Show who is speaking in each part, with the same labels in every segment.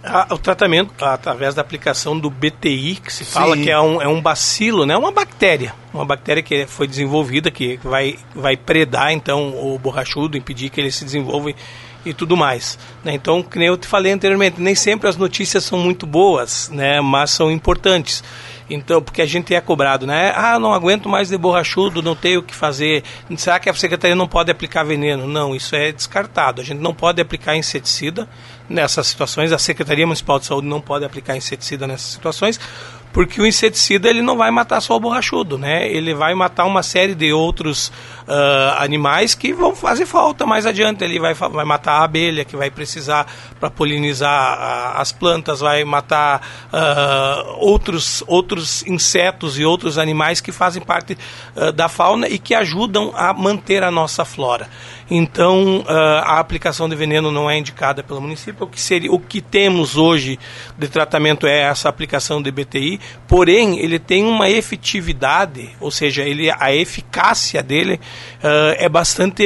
Speaker 1: O tratamento, através da aplicação do BTI, que se fala que é um bacilo, né? Uma bactéria que foi desenvolvida, que vai predar, então, o borrachudo, impedir que ele se desenvolva e tudo mais, né? Então, que nem eu te falei anteriormente, nem sempre as notícias são muito boas, né? Mas são importantes. Então, porque a gente é cobrado, né? Não aguento mais de borrachudo, não tenho o que fazer. Será que a secretaria não pode aplicar veneno? Não, isso é descartado. A gente não pode aplicar inseticida nessas situações. A Secretaria Municipal de Saúde não pode aplicar inseticida nessas situações, porque o inseticida ele não vai matar só o borrachudo, né? Ele vai matar uma série de outros animais que vão fazer falta mais adiante. Ele vai matar a abelha, que vai precisar para polinizar as plantas, vai matar outros insetos e outros animais que fazem parte da fauna e que ajudam a manter a nossa flora. Então, a aplicação de veneno não é indicada pelo município. O que temos hoje de tratamento é essa aplicação de BTI, porém, ele tem uma efetividade, ou seja, a eficácia dele é bastante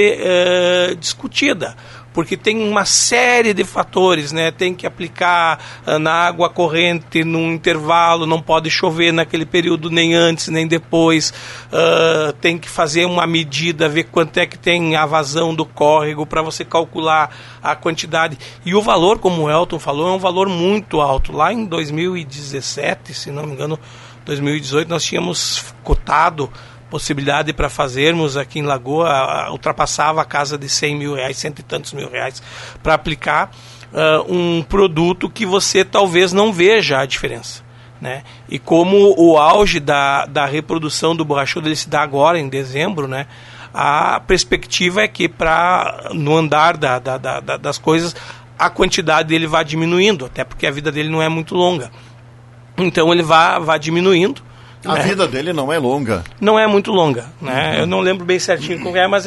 Speaker 1: discutida, porque tem uma série de fatores, né? Tem que aplicar na água corrente, num intervalo, não pode chover naquele período nem antes nem depois, tem que fazer uma medida, ver quanto é que tem a vazão do córrego para você calcular a quantidade. E o valor, como o Elton falou, é um valor muito alto. Lá em 2017, se não me engano, 2018, nós tínhamos cotado possibilidade para fazermos aqui em Lagoa, ultrapassava a casa de 100 mil reais, cento e tantos mil reais, para aplicar um produto que você talvez não veja a diferença, né? E como o auge da reprodução do borrachudo ele se dá agora, em dezembro, né? A perspectiva é que no andar das coisas, a quantidade dele vai diminuindo, até porque a vida dele não é muito longa. Então ele vai diminuindo.
Speaker 2: A vida dele não é longa.
Speaker 1: Não é muito longa, né? Eu não lembro bem certinho como mas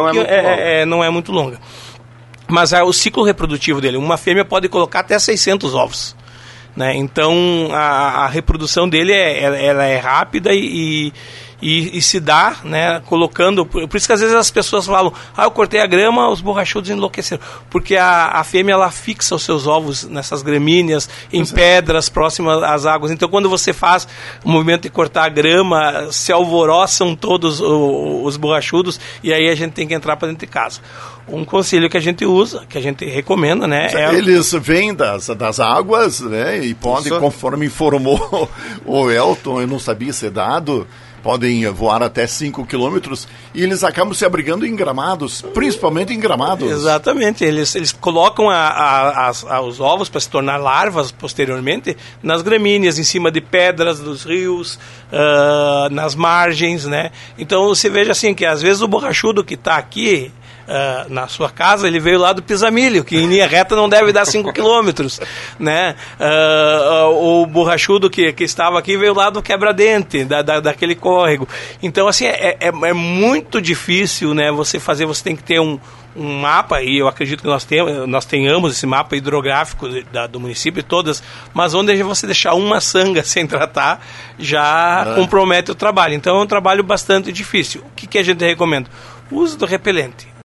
Speaker 1: não é muito longa. Mas o ciclo reprodutivo dele, uma fêmea pode colocar até 600 ovos, né? Então a reprodução dele ela é rápida e se dá, né, colocando... Por isso que às vezes as pessoas falam, eu cortei a grama, os borrachudos enlouqueceram. Porque a fêmea, ela fixa os seus ovos nessas gramíneas, em pedras próximas às águas. Então, quando você faz o movimento de cortar a grama, se alvoroçam todos os borrachudos, e aí a gente tem que entrar para dentro de casa. Um conselho que a gente usa, que a gente recomenda, né?
Speaker 2: Eles vêm das águas, né? E podem, conforme informou o Elton, eu não sabia ser dado... Podem voar até 5 quilômetros e eles acabam se abrigando em gramados, principalmente em gramados.
Speaker 1: Exatamente, eles colocam os ovos para se tornar larvas posteriormente nas gramíneas, em cima de pedras dos rios, nas margens, né? Então você veja assim que às vezes o borrachudo que está aqui na sua casa, ele veio lá do Pisamilho, que em linha reta não deve dar 5 quilômetros, né? O borrachudo que estava aqui veio lá do Quebra-Dente, daquele córrego. Então, assim, é muito difícil, né, você tem que ter um mapa, e eu acredito que nós tenhamos esse mapa hidrográfico do município, todas, mas onde você deixar uma sanga sem tratar, já compromete o trabalho. Então, é um trabalho bastante difícil. O que a gente recomenda? O uso do repelente.